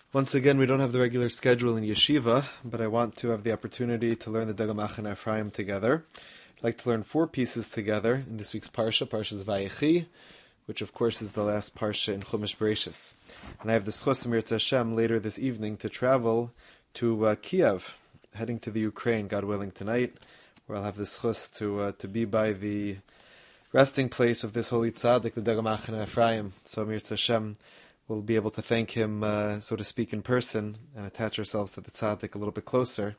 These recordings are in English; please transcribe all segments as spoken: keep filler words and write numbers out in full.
Once again, we don't have the regular schedule in yeshiva, but I want to have the opportunity to learn the Degel Machane Ephraim together. I'd like to learn four pieces together in this week's Parsha, Parshas Vayechi, which of course is the last Parsha in Chumash Bereshis. And I have the Schos Mirza Hashem later this evening to travel to uh, Kiev, heading to the Ukraine, God willing, tonight, where I'll have the Schos to, uh, to be by the resting place of this holy tzaddik, the Degel Machane Ephraim. So Mirza Hashem, we'll be able to thank him, uh, so to speak, in person and attach ourselves to the tzaddik a little bit closer,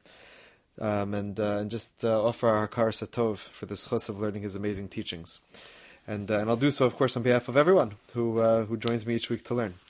um, and uh, and just uh, offer our hakar satov for the schus of learning his amazing teachings. And uh, and I'll do so, of course, on behalf of everyone who uh, who joins me each week to learn.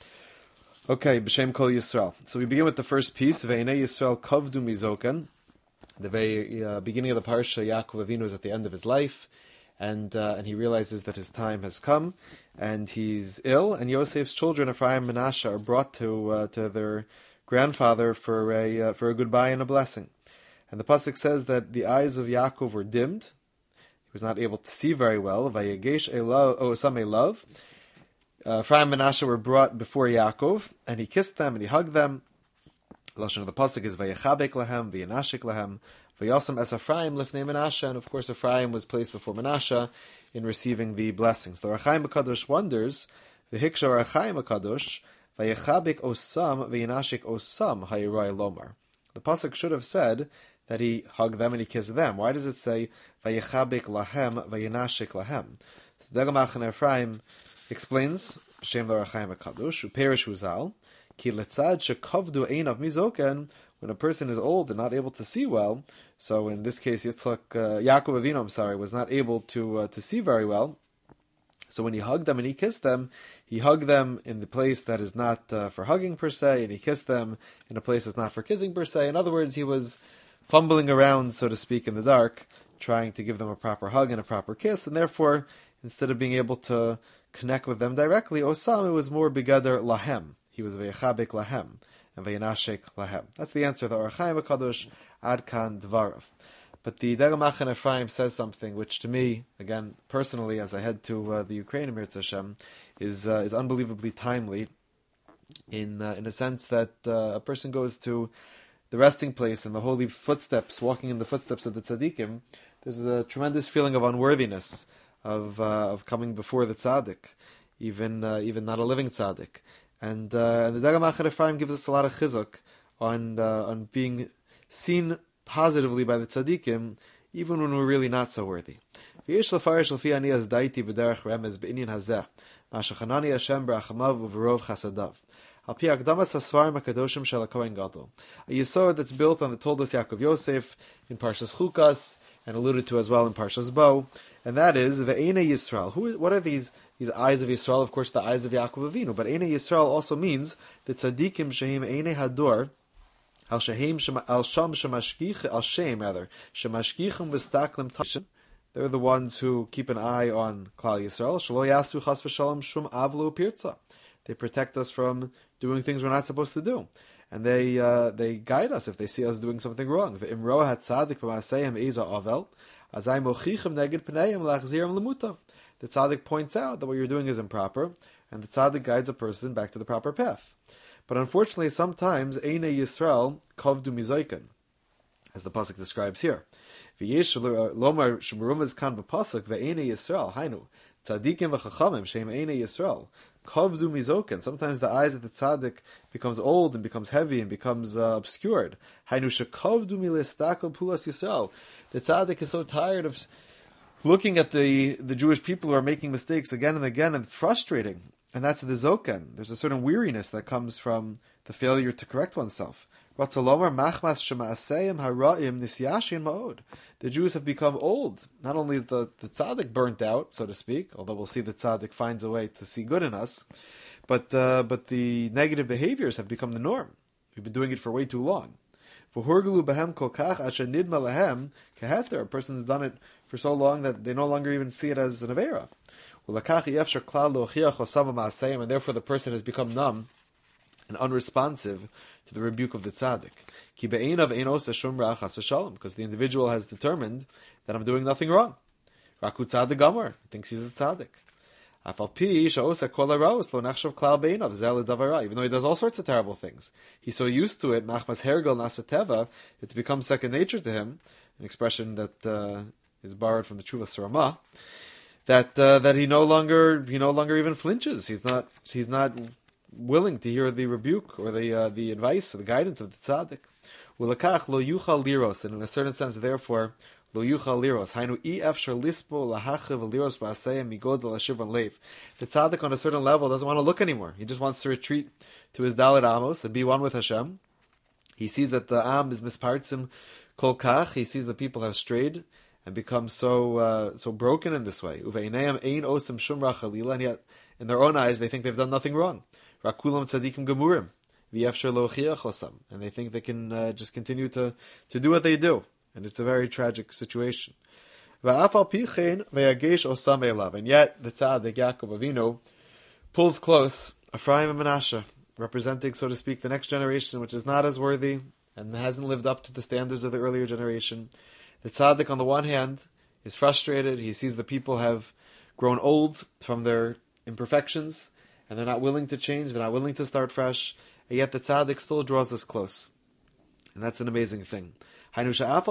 Okay, b'shem kol Yisrael. So we begin with the first piece, Ve'enei Yisrael kavdu mizoken. The very uh, beginning of the parsha, Yaakov Avinu is at the end of his life. And uh, and he realizes that his time has come, and he's ill. And Yosef's children, Ephraim and Manasseh, are brought to uh, to their grandfather for a uh, for a goodbye and a blessing. And the pasuk says that the eyes of Yaakov were dimmed; he was not able to see very well. Vayegesh elav, oh, some elav. Ephraim and Manasseh were brought before Yaakov, and he kissed them and he hugged them. The lashon of the pasuk is vayechabek lahem, vayanashik lahem. Vayasam es Ephraim lifnei Manasseh, and of course Ephraim was placed before Manasseh in receiving the blessings. The Ohr HaChaim HaKadosh wonders, v'hiksha Ohr HaChaim HaKadosh, vayechabik osam, vayanashik osam, hayiroi lomar. The pasuk should have said that he hugged them and he kissed them. Why does it say vayechabik lahem, vayanashik lahem? So the Degel Machane Ephraim explains, Shem the Ohr HaChaim HaKadosh, uperish uzal, ki letzad shekavdu einav mizoken. When a person is old and not able to see well, so in this case, Yitzchak, uh, Yaakov Avinu, I'm sorry, was not able to uh, to see very well. So when he hugged them and he kissed them, he hugged them in the place that is not uh, for hugging per se, and he kissed them in a place that's not for kissing per se. In other words, he was fumbling around, so to speak, in the dark, trying to give them a proper hug and a proper kiss, and therefore, instead of being able to connect with them directly, Osam, it was more begader lahem. He was veyechabek lahem. And vayanashik lahem. That's the answer. The Ohr HaChaim HaKadosh ad kan dvarav. But the Degel Machane Ephraim says something which, to me, again personally, as I head to uh, the Ukraine, Mirza Hashem, is uh, is unbelievably timely. In uh, in a sense that uh, a person goes to the resting place and the holy footsteps, walking in the footsteps of the tzaddikim. There's a tremendous feeling of unworthiness of uh, of coming before the tzaddik, even uh, even not a living tzaddik. And, uh, and the Degel Machane Ephraim gives us a lot of chizuk on uh, on being seen positively by the tzaddikim, even when we're really not so worthy. V'yesh lefarish lefi ani az daiti b'derech remez b'inyan hazeh, ma'ashachanani Hashem b'rachamav u'v'rov chasadav. Al pi akdamas hasfarim hakadoshim shel hakohen gadol. A yisod that's built on the Toldos Yaakov Yosef in Parshas Chukas, and alluded to as well in Parshas Bo, and that is ve'enei Yisrael. Who? What are these? These eyes of Yisrael, of course, the eyes of Yaakov Avinu. But Einei Yisrael also means the tzaddikim shehem Einei Hador, al shehem al sham shemashkich al shem rather shemashkichim v'staklim tashin. They're the ones who keep an eye on Klal Yisrael. Shelo yasu chas v'shalom shum avlo pirza. They protect us from doing things we're not supposed to do, and they uh, they guide us if they see us doing something wrong. V'imro hatzadik b'maseim eza avel azay mochichem neged pneim lachzirim lemutav. The tzaddik points out that what you're doing is improper, and the tzaddik guides a person back to the proper path. But unfortunately, sometimes Einei Yisrael kavdu mizoiken, as the pasuk describes here. V'yesh lomar shmurum kan b'pasuk ve'einei Yisrael hainu tzaddikim v'chachamim sheim Einei Yisrael kavdu mizoken. Sometimes the eyes of the tzaddik becomes old and becomes heavy and becomes uh, obscured. Hainu shekavdu milistakol pulas Yisrael. The tzaddik is so tired of looking at the, the Jewish people who are making mistakes again and again, and it's frustrating. And that's the zoken. There's a certain weariness that comes from the failure to correct oneself. The Jews have become old. Not only is the, the tzaddik burnt out, so to speak, although we'll see the tzaddik finds a way to see good in us, but uh, but the negative behaviors have become the norm. We've been doing it for way too long. A person's done it for so long that they no longer even see it as an avera. And therefore the person has become numb and unresponsive to the rebuke of the tzaddik. Because the individual has determined that I'm doing nothing wrong. Raku tzaddik gamar, he thinks he's a tzaddik. Even though he does all sorts of terrible things, he's so used to it. Machmas hergel nasateva, it's become second nature to him. An expression that uh, is borrowed from the Chuvas Ramah. That uh, that he no longer he no longer even flinches. He's not he's not willing to hear the rebuke or the uh, the advice or the guidance of the tzaddik. Ulakach lo yuchal liros, and in a certain sense, therefore, lo yuchal liros. Hainu i efshar lispo lahachiv liros ba'aseyim migod l'ashivon leiv. The tzaddik on a certain level doesn't want to look anymore. He just wants to retreat to his Dalet Amos and be one with Hashem. He sees that the Am is mispartzim kol kach. He sees the people have strayed and become so uh, so broken in this way. Uveineim ein osem shumra chalila, and yet in their own eyes they think they've done nothing wrong. Rakulam tzadikim gemurim. And they think they can uh, just continue to, to do what they do. And it's a very tragic situation. And yet, the tzaddik Yaakov Avinu pulls close Ephraim and Menashe, representing, so to speak, the next generation, which is not as worthy and hasn't lived up to the standards of the earlier generation. The tzaddik, on the one hand, is frustrated. He sees the people have grown old from their imperfections, and they're not willing to change. They're not willing to start fresh. And yet the tzaddik still draws us close. And that's an amazing thing. The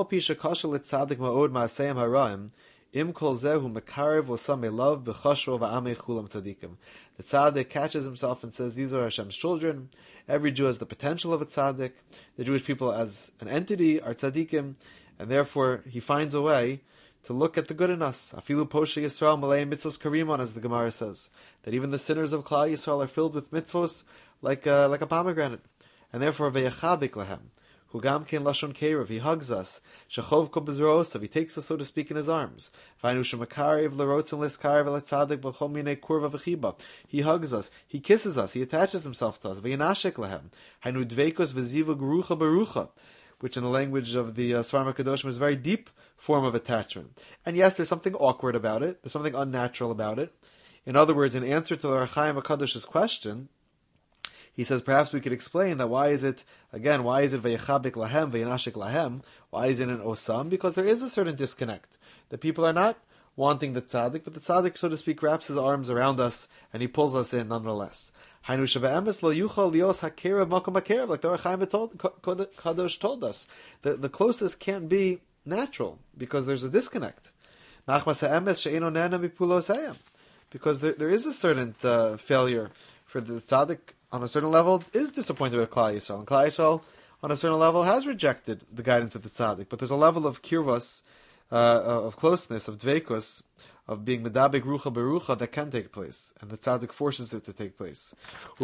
tzaddik catches himself and says, these are Hashem's children. Every Jew has the potential of a tzaddik. The Jewish people as an entity are tzaddikim. And therefore, he finds a way to look at the good in us. Afilu poshe Yisrael malei mitzvos karimon, as the Gemara says. That even the sinners of Klal Yisrael are filled with mitzvos like a, like a pomegranate. And therefore, veyachabik lahem, who gam kein lashon kerev, he hugs us. Shachov ko bezrosav, he takes us, so to speak, in his arms. Vainu shemakarev lerotzon leskarev eletzadik b'chol minei kurva v'chiba. He hugs us, he kisses us, he attaches himself to us. Veyanashek lahem, hainu dveikos v'ziva gerucha berucha, which in the language of the uh, Svarim HaKadoshim is a very deep form of attachment. And yes, there's something awkward about it. There's something unnatural about it. In other words, in answer to the Ohr HaChaim HaKadosh's question, he says perhaps we could explain that why is it, again, why is it veyachabik lahem, veyanashik lahem? Why is it an osam? Because there is a certain disconnect. The people are not wanting the tzaddik, but the tzaddik, so to speak, wraps his arms around us and he pulls us in nonetheless. Hainu shebe'emes lo yuchal lios hakerev makom hakerev, like the Ohr HaChaim Kadosh told us. The, the closest can't be natural because there's a disconnect. Machmas ha'emes she'eno nena mipulos, because there, there is a certain uh, failure for the tzaddik. On a certain level, is disappointed with Klal Yisrael. And Klal Yisrael, on a certain level, has rejected the guidance of the tzaddik. But there's a level of kirvas, uh, of closeness, of dveikus, of being medabek rucha berucha that can take place. And the tzaddik forces it to take place.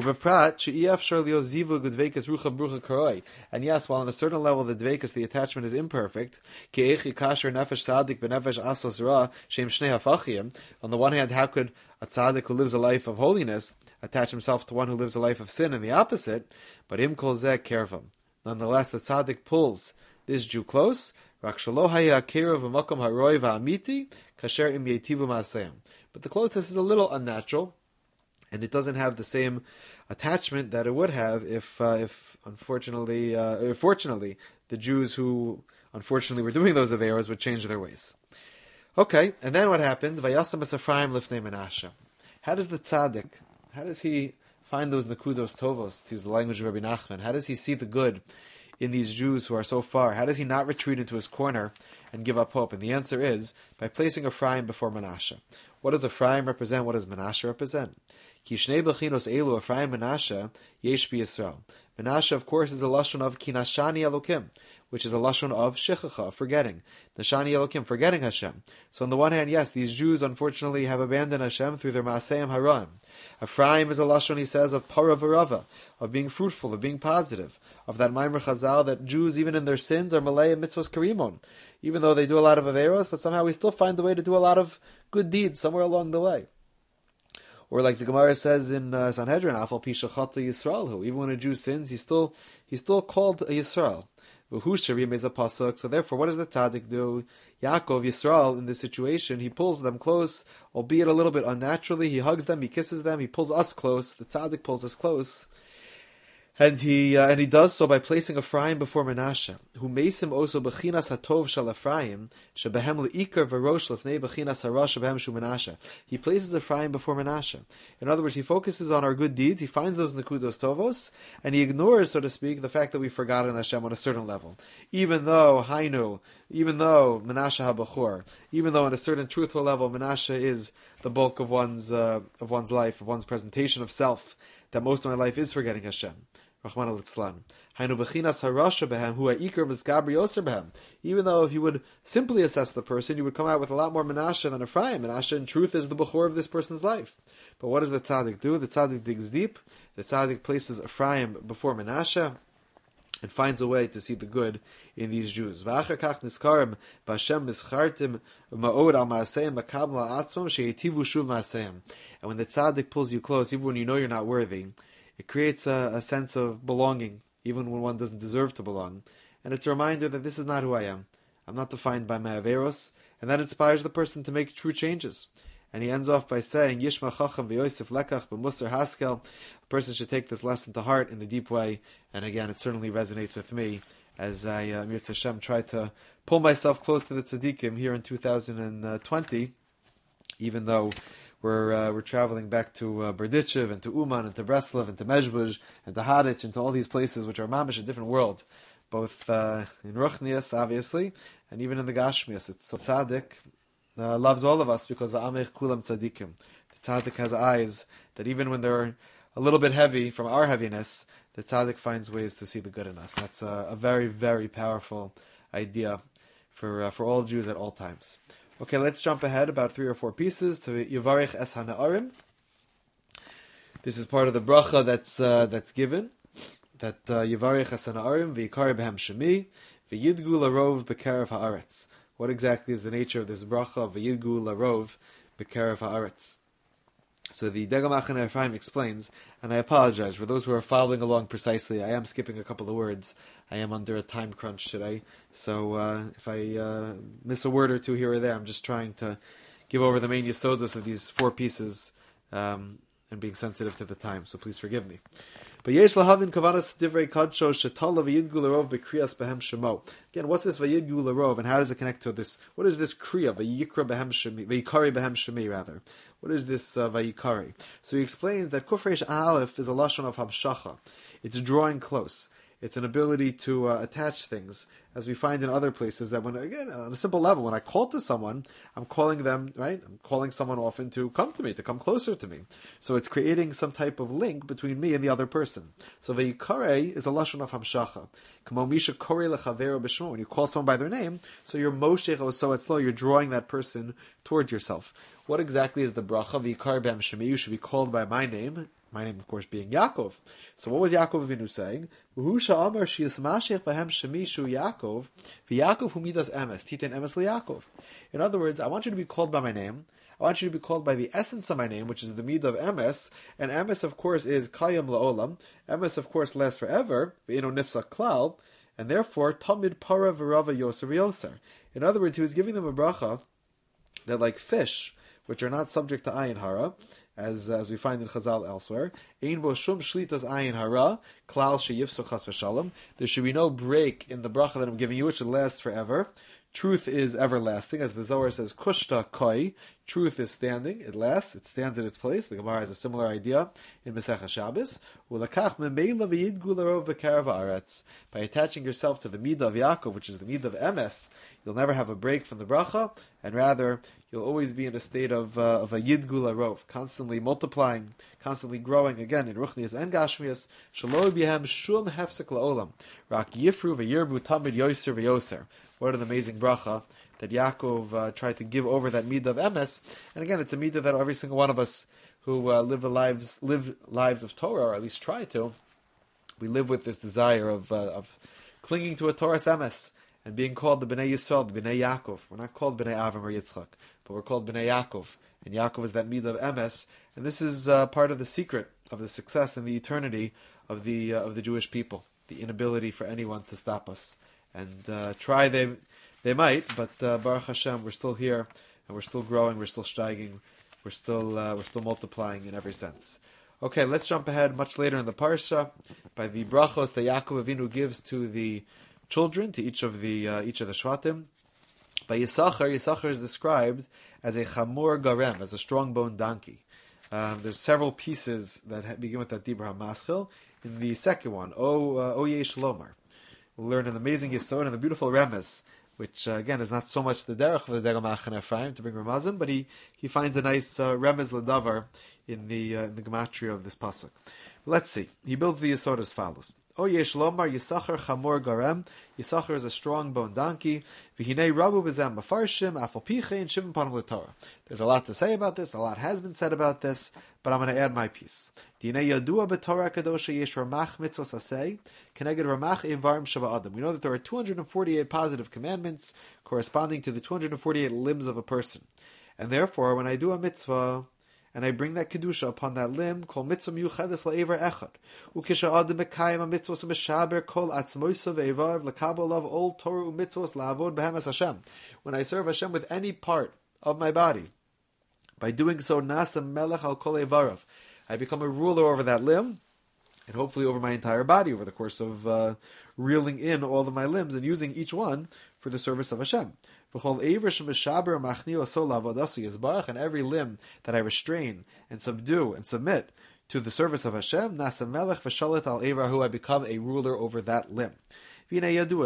And yes, while on a certain level the dveikus, the attachment is imperfect, on the one hand, how could a tzaddik who lives a life of holiness attach himself to one who lives a life of sin, and the opposite? But im kol zeh kervam. Nonetheless, the tzaddik pulls this Jew close. But the closeness is a little unnatural, and it doesn't have the same attachment that it would have if, uh, if unfortunately, uh, fortunately, the Jews who unfortunately were doing those averos would change their ways. Okay, and then what happens? Vayasam es Ephraim lifnei Menashe. How does the tzaddik, how does he find those nekudos tovos, to use the language of Rabbi Nachman? How does he see the good in these Jews who are so far? How does he not retreat into his corner and give up hope? And the answer is by placing Ephraim before Menashe. What does Ephraim represent? What does Menashe represent? Ki shnei bechinos elu, Ephraim Menashe, yesh bi Yisrael. Menashe, of course, is a lashon of kinashani elokim, which is a lashon of shechacha, forgetting. Nashani elokim, forgetting Hashem. So on the one hand, yes, these Jews unfortunately have abandoned Hashem through their maaseim haraim. Ephraim is a lashon, he says, of para v'rava, of being fruitful, of being positive, of that Maimer Chazal that Jews, even in their sins, are malei mitzvos karimon. Even though they do a lot of averos, but somehow we still find the way to do a lot of good deeds somewhere along the way. Or like the Gemara says in uh, Sanhedrin, Afal Pisha Chata Yisrael, who even when a Jew sins, he's still he's still called a Yisrael. So therefore, what does the tzaddik do? Yaakov, Yisrael, in this situation, he pulls them close, albeit a little bit unnaturally. He hugs them, he kisses them, he pulls us close. The tzaddik pulls us close. And he uh, and he does so by placing Ephraim before Menashe, who mesim also bechinas hatov shel Ephraim shebehem leikar v'rosh lefnei bechinas hara shebehem shu Menashe. He places Ephraim before Menashe. In other words, he focuses on our good deeds. He finds those nekudos tovos, and he ignores, so to speak, the fact that we've forgotten Hashem on a certain level. Even though Hainu, even though Menashe habachor, even though on a certain truthful level Menashe is the bulk of one's uh, of one's life, of one's presentation of self, that most of my life is forgetting Hashem. Rahman al-Itzlan. Even though if you would simply assess the person, you would come out with a lot more Menashe than Ephraim. Menashe, in truth, is the Bechor of this person's life. But what does the tzaddik do? The tzaddik digs deep. The tzaddik places Ephraim before Menashe and finds a way to see the good in these Jews. And when the tzaddik pulls you close, even when you know you're not worthy, it creates a, a sense of belonging, even when one doesn't deserve to belong. And it's a reminder that this is not who I am. I'm not defined by my averos, and that inspires the person to make true changes. And he ends off by saying, Yishma chacham v'yosef lekach b'musar haskel. A person should take this lesson to heart in a deep way. And again, it certainly resonates with me as I, uh, Mir Tashem, try to pull myself close to the tzaddikim here in two thousand twenty, even though We're uh, we're traveling back to uh, Berdichev and to Uman and to Breslov and to Mezhbuzh and to Hadich and to all these places which are mamish a different world, both uh, in Ruchnias obviously and even in the Gashmias. It's so tzaddik uh, loves all of us because va'amech kulam tzaddikim. The tzaddik has eyes that even when they're a little bit heavy from our heaviness, the tzaddik finds ways to see the good in us. That's a, a very very powerful idea for uh, for all Jews at all times. Okay, let's jump ahead about three or four pieces to Yivarich Es HaNa'arim. This is part of the bracha that's uh, that's given. That uh, Yivarich Es HaNa'arim v'yikar b'hem shemi v'yidgu larov b'kerev ha'aretz. What exactly is the nature of this bracha v'yidgu larov b'kerev ha'aretz? So the Degel Machane Ephraim explains, and I apologize for those who are following along precisely. I am skipping a couple of words. I am under a time crunch today, so uh, if I uh, miss a word or two here or there, I'm just trying to give over the main yesodus of these four pieces um, and being sensitive to the time. So please forgive me. But yesh lahavin kavanas divrei kadsho shetala v'yidgu larov b'kriyas behem shemo. Again, what's this v'yidgu larov, and how does it connect to this? What is this kriya v'yikra behem shemi v'yikari behem shemi rather? What is this uh, vayikari? So he explains that kufresh aleph is a lashon of hamshacha. It's drawing close. It's an ability to uh, attach things, as we find in other places, that when, again, on a simple level, when I call to someone, I'm calling them, right? I'm calling someone often to come to me, to come closer to me. So it's creating some type of link between me and the other person. So vayikare is a lashon of hamshacha. Kamo misha korei lechavero b'shmo. When you call someone by their name, so you're moshech oso etzlo, you're drawing that person towards yourself. What exactly is the bracha? V'yikar b'hem shemi, you should be called by my name. My name, of course, being Yaakov. So what was Yaakov Avinu saying? V'hu sha'amar sheyismashech b'hem shemi shu Yaakov, v'Yaakov hu midas emes, titen emes liYaakov. In other words, I want you to be called by my name. I want you to be called by the essence of my name, which is the midah of emes. And emes, of course, is kayam la'olam. Emes, of course, lasts forever. V'ino nifsak klal. And therefore, tamid para v'rava yoser v'yoser. In other words, he was giving them a bracha that, like fish, which are not subject to ayin hara, as as we find in Chazal elsewhere, ein bo shum shlitas ayin hara, klal sheyifsu chas v'shalom. There should be no break in the bracha that I'm giving you; it should last forever. Truth is everlasting, as the Zohar says, kushta koi. Truth is standing; it lasts; it stands in its place. The Gemara has a similar idea in Masechah Shabbos. Ulakach memeila v'yidgu larov b'karav haaretz. By attaching yourself to the midah of Yaakov, which is the midah of emes, you'll never have a break from the bracha, and rather you'll always be in a state of uh, of a yidgu larov, constantly multiplying, constantly growing. Again in Ruchnias and Gashmias, shelo bihem shum hefsek la'olam, rak yifru v'yirbu tamid yoser v'yoser. What an amazing bracha that Yaakov uh, tried to give over that midah of emes. And again, it's a midah that every single one of us who uh, live the lives live lives of Torah, or at least try to, we live with this desire of uh, of clinging to a Torah's emes and being called the Bnei Yisrael, the Bnei Yaakov. We're not called Bnei Avram or Yitzchak, but we're called Bnei Yaakov. And Yaakov is that midah of emes. And this is uh, part of the secret of the success and the eternity of the uh, of the Jewish people. The inability for anyone to stop us. And uh, try they they might, but uh, Baruch Hashem, we're still here, and we're still growing, we're still steiging, we're still uh, we're still multiplying in every sense. Okay, let's jump ahead much later in the parsha by the brachos that Yaakov Avinu gives to the children, to each of the uh, each of the shvatim. By Yisachar, Yisachar is described as a chamor garem, as a strong-boned donkey. Um, there's several pieces that begin with that Dibra HaMaschil. In the second one, O uh, O Yesh Lomar, we'll learn an amazing Yisod and a beautiful Remes, which uh, again is not so much the derech of the Degel Machaneh Ephraim to bring Ramazim, but he, he finds a nice uh, Remes Ladavar in the uh, in the gematria of this pasuk. Let's see. He builds the Yisod as follows. O Yesh Lomar Yisachar Chamor Garem. Yisachar is a strong-boned donkey. V'hinei Rabu v'zem Mafarshim Afal Pichein Shivim Panim L'Torah. There's a lot to say about this. A lot has been said about this, but I'm going to add my piece. Dinei Yadua b'Torah Kadosha Yesh Ramach Mitzvos Asei Keneged Ramach Evarim Shava Adam. We know that there are two hundred forty-eight positive commandments corresponding to the two hundred forty-eight limbs of a person, and therefore, when I do a mitzvah and I bring that kedusha upon that limb, kol mitzvah miyuchedes la'ever echad. Ukisha adam mekayim ha-mitzvos u'meshaber kol atzmoisa ve'evar l'kabel of all Torah u'mitzvos la'avod b'hem as Hashem. When I serve Hashem with any part of my body, by doing so, nasa melech al kol evarav, I become a ruler over that limb, and hopefully over my entire body, over the course of uh, reeling in all of my limbs and using each one for the service of Hashem. And every limb that I restrain and subdue and submit to the service of Hashem, I become a ruler over that limb. The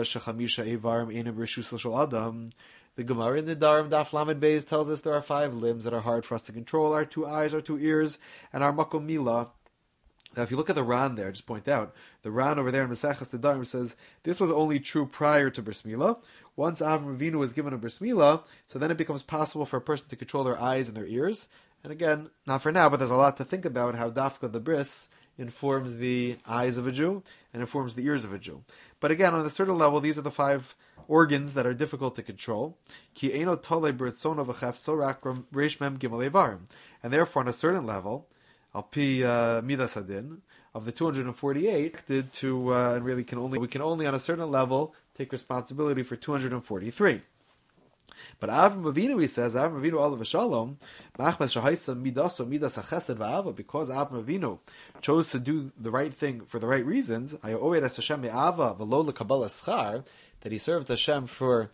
Gemara in the Darim Daf Lamed Beis tells us there are five limbs that are hard for us to control: our two eyes, our two ears, and our makom milah. Now, if you look at the Ran there, just point out, the Ran over there in Maseches Nedarim says this was only true prior to Bris Milah. Once Avram Avinu was given a Bris Milah, so then it becomes possible for a person to control their eyes and their ears. And again, not for now, but there's a lot to think about how Dafka the Bris informs the eyes of a Jew and informs the ears of a Jew. But again, on a certain level, these are the five organs that are difficult to control. And therefore, on a certain level, Al pi uh, midas hadin, of the two hundred forty-eight, did to uh, and really can only we can only on a certain level take responsibility for two hundred forty-three. But Avram Avinu, he says, Avram Avinu olav shalom, machmas shahaisa midaso midas hachesed va'ava, because Avram Avinu chose to do the right thing for the right reasons. I oed es Hashem me'ava v'lo lekabala schar, that he served Hashem for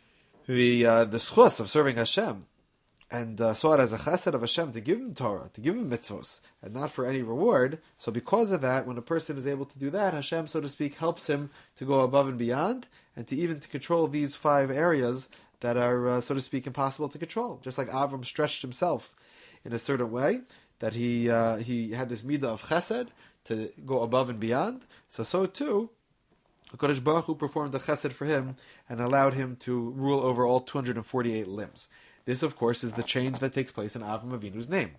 the uh, the schus of serving Hashem, and uh, saw it as a chesed of Hashem to give him Torah, to give him mitzvos, and not for any reward. So because of that, when a person is able to do that, Hashem, so to speak, helps him to go above and beyond, and to even to control these five areas that are, uh, so to speak, impossible to control. Just like Avram stretched himself in a certain way, that he uh, he had this midah of chesed to go above and beyond, so so too, HaKadosh Baruch Hu performed the chesed for him and allowed him to rule over all two hundred forty-eight limbs. This, of course, is the change that takes place in Avram Avinu's name.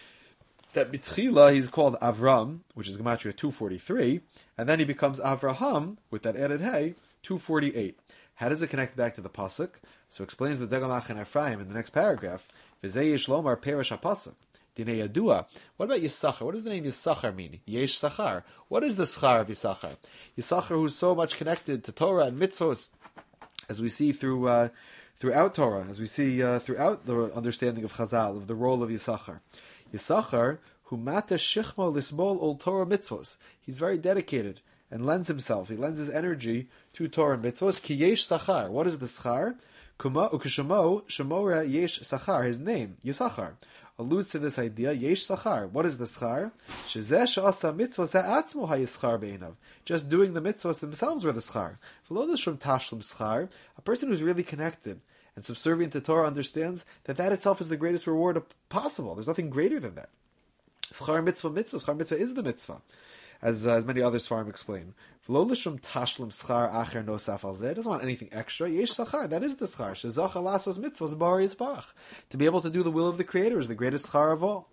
That B'tchila, he's called Avram, which is Gematria two forty-three, and then he becomes Avraham, with that added hey, two forty-eight. How does it connect back to the pasuk? So explains the Degel Machaneh Ephraim in the next paragraph. V'zei yesh lomar perish ha-pasuk. Dinei yadua. What about Yisachar? What does the name Yisachar mean? Yesh Sachar. What is the schar of Yisachar? Yisachar, who's so much connected to Torah and mitzvos, as we see through uh, throughout Torah, as we see uh, throughout the understanding of Chazal, of the role of Yisachar. Yisachar, who mata shichmo lisbol ol Torah mitzvos. He's very dedicated and lends himself, he lends his energy to Torah and mitzvos. Ki yesh Sachar. What is the schar? Kuma ukishamo shemora yesh Sachar. His name, Yisachar, alludes to this idea. Yesh Sachar. What is the schar? Shezeh she'asa mitzvos ha'atzmo ha'yischar be'inav. Just doing the mitzvos themselves were the schar. V'lo d'shum tashlum schar. A person who's really connected and subservient to Torah understands that that itself is the greatest reward possible. There's nothing greater than that. Schar mitzvah mitzvah. Schar mitzvah is the mitzvah, as uh, as many other svarim explain. V'lo l'shum tashlum schar acher nosaf al zeh. It doesn't want anything extra. Yesh Sachar. That is the schar. Shezach alasos mitzvos bari yisparach. To be able to do the will of the Creator is the greatest schar of all.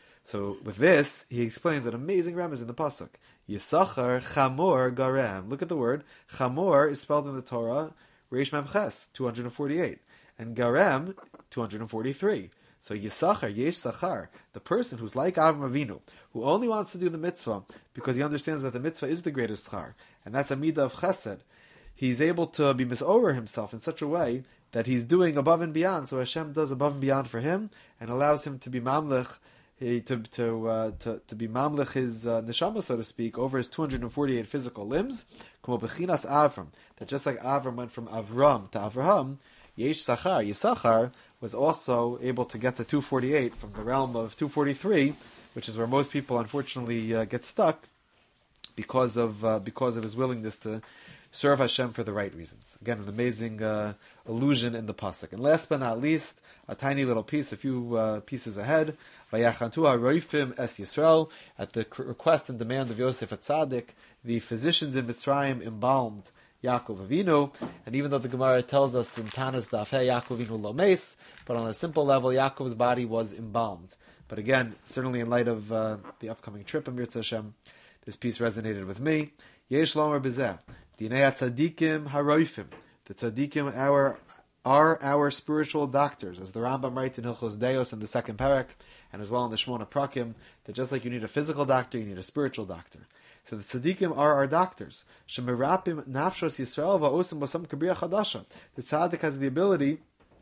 So with this, he explains an amazing remez in the pasuk. Yisachar chamor garem. Look at the word. Chamor is spelled in the Torah Reish Mem Ches, two hundred forty-eight, and garem, two hundred forty-three. So Yisachar, Yesh Sachar, the person who's like Avram Avinu, who only wants to do the mitzvah because he understands that the mitzvah is the greatest schar, and that's a midah of chesed. He's able to be misover himself in such a way that he's doing above and beyond. So Hashem does above and beyond for him and allows him to be mamlech he, to to, uh, to to be mamlich his uh, neshama, so to speak, over his two hundred forty-eight physical limbs. Avram, that just like Avram went from Avram to Avraham, Yesh Sachar, Yisachar was also able to get to two forty-eight from the realm of two forty-three, which is where most people unfortunately uh, get stuck because of uh, because of his willingness to serve Hashem for the right reasons. Again, an amazing uh, allusion in the pasuk. And last but not least, a tiny little piece, a few uh, pieces ahead. Vayachantu haroifim es Yisrael, at the request and demand of Yosef Atzadik, the physicians in Mitzrayim embalmed Yaakov Avinu, and even though the Gemara tells us in Tanas Daf Hey Yaakov Avinu lo meis, but on a simple level, Yaakov's body was embalmed. But again, certainly in light of uh, the upcoming trip of Mirza Hashem, this piece resonated with me. Yesh lomer bezeh, dinei tzadikim haroifim. The tzadikim our, are our spiritual doctors, as the Rambam writes in Hilchos Deos in the second parak, and as well in the Shmona Prakim, that just like you need a physical doctor, you need a spiritual doctor. So the tzaddikim are our doctors. Shemerapim nafshos Yisrael va'osim b'sam kabriya chadasha. The tzaddik has the ability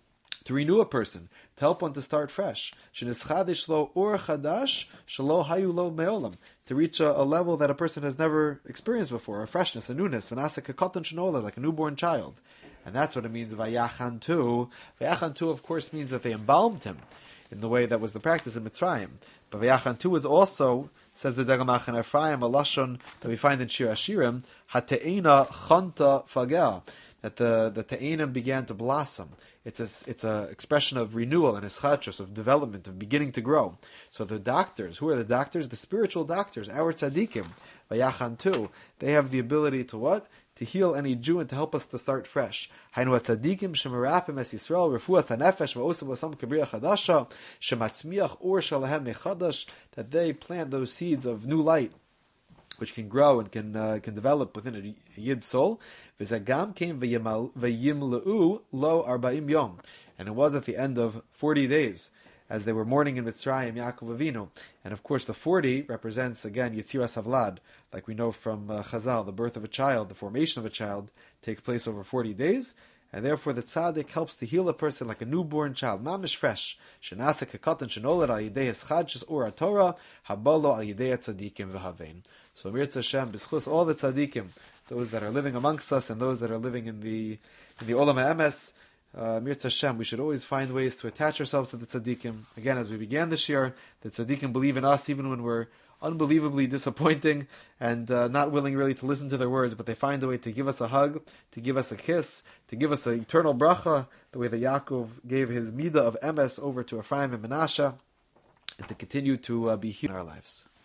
to renew a person, to help one to start fresh. Shenischadish lo or chadash shelo hayu lo meolam, to reach a, a level that a person has never experienced before, a freshness, a newness, v'nasa kekatan shenola, like a newborn child. And that's what it means, vayachantu. Vayachantu, of course, means that they embalmed him in the way that was the practice in Mitzrayim. But vayachantu is also, says the Degel Machaneh Ephraim, a lashon that we find in Shir Hashirim, hate'ena chanta fagel, that the the te'enim began to blossom. It's a it's a expression of renewal and ischachos, of development, of beginning to grow. So the doctors, who are the doctors? The spiritual doctors, our tzaddikim, vayachantu, they have the ability to what? To heal any Jew and to help us to start fresh. Hainu tzaddikim shemerapim es Yisrael refuas hanefesh va'osim b'sam kabriya chadasha shematzmiach or shalahem nechadash, that they plant those seeds of new light, which can grow and can uh, can develop within a, a yid soul. V'zagam came v'yimleu lo arba'im yom, and it was at the end of forty days, as they were mourning in Mitzrayim, Yaakov Avinu. And of course the forty represents, again, Yetziras Havlad. Like we know from uh, Chazal, the birth of a child, the formation of a child, takes place over forty days, and therefore the tzaddik helps to heal a person like a newborn child, mamish fresh. Shenasa kekatan shenolad al yidei eschadshus or Torah, habalo al yidei tzaddikim v'havein. So Mirza Hashem, b'schus all the tzaddikim, those that are living amongst us and those that are living in the in the Olam HaEmes, Uh, Mirza Hashem, we should always find ways to attach ourselves to the tzaddikim. Again, as we began this year, the tzaddikim believe in us even when we're unbelievably disappointing and uh, not willing really to listen to their words, but they find a way to give us a hug, to give us a kiss, to give us an eternal bracha, the way that Yaakov gave his midah of emes over to Ephraim and Menashe, and to continue to uh, be here in our lives.